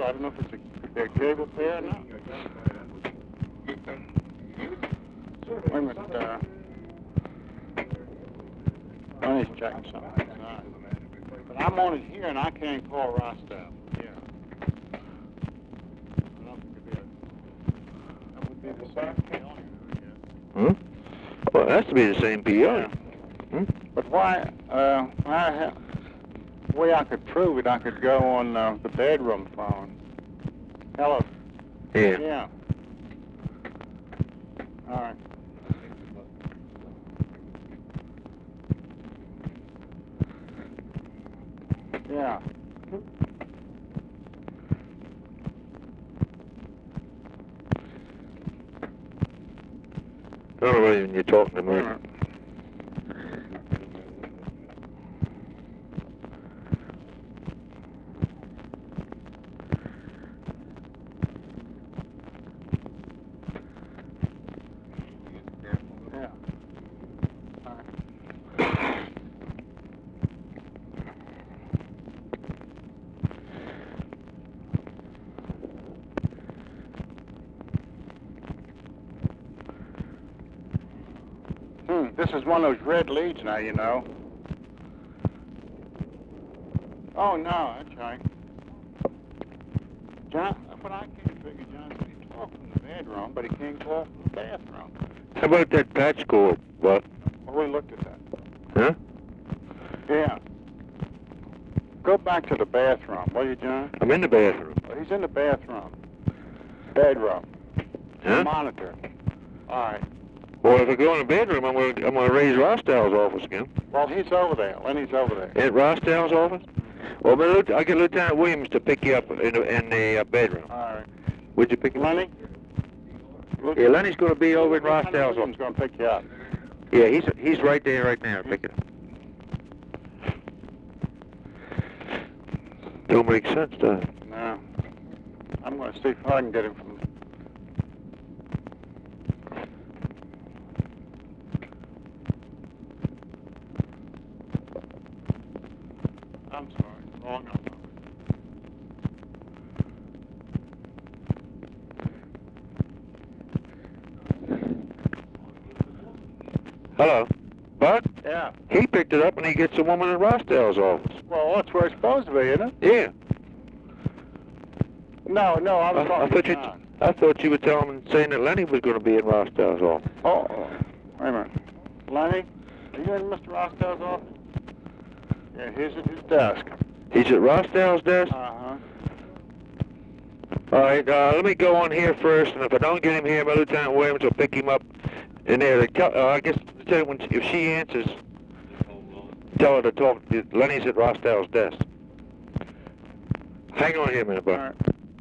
I don't know if it's a cable pair or not. Wait a minute, let me check something. It's not. But I'm on it here, and I can't call Rostov. Yeah. I don't think it is. That would be the same PO, I guess. Hmm? Well, it has to be the same PO. Yeah. Hmm? But why, the way I could prove it, I could go on the bedroom phone. Hello. Yeah. Yeah. All right. Yeah. Don't know when you're talking to me. Yeah. All right. This is one of those red leads now, you know. Oh, no, that's right. John, but I can't figure John can talk from the bedroom, but he can't talk from the bathroom. How about that patch cord, Buck? Well, we looked at that. Huh? Yeah. Go back to the bathroom, will you, John? I'm in the bathroom. Well, he's in the bathroom. Bedroom. Huh? Monitor. All right. Well, if I go in the bedroom, I'm gonna raise Rostel's office again. Well, he's over there. Lenny's over there. At Rostel's office? Well, but I get Lieutenant Williams to pick you up in the bedroom. All right. Would you pick him up? Lenny? Yeah, Lenny's going to be over in Lieutenant Rostel's Williams office. going to pick you up. Yeah, he's right there right now. Pick it up. Don't make sense, does it? No. I'm going to see if I can get him from... I'm sorry. Wrong number. Hello. Buck? Yeah. He picked it up and he gets a woman in Rostel's office. Well, that's where it's supposed to be, isn't it? Yeah. No, I was talking to John. I thought you were telling him saying that Lenny was going to be in Rostel's office. Oh, wait a minute. Lenny, are you in Mr. Rostel's office? Yeah, he's at his desk. He's at Rostel's desk? Uh-huh. All right, let me go on here first, and if I don't get him here, my Lieutenant Williams will pick him up in there. I guess if she answers, tell her to talk. Lenny's at Rostel's desk. Hang on here a minute, Buck. All right.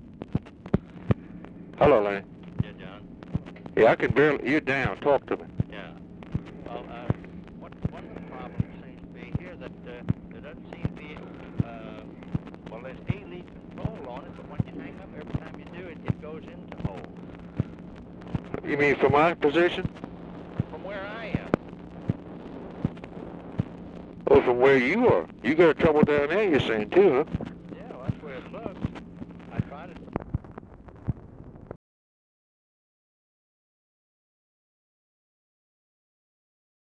Hello, Lenny. Yeah, John. Yeah, I can barely... You're down. Talk to me. Yeah. Well, one of the problems seems to be here that there doesn't seem to be, well, there's A-lead control on it, but when you hang up, every time you do it, it goes into hold. You mean from my position? From where I am. Oh, from where you are. You got trouble down there, you're saying, too, huh?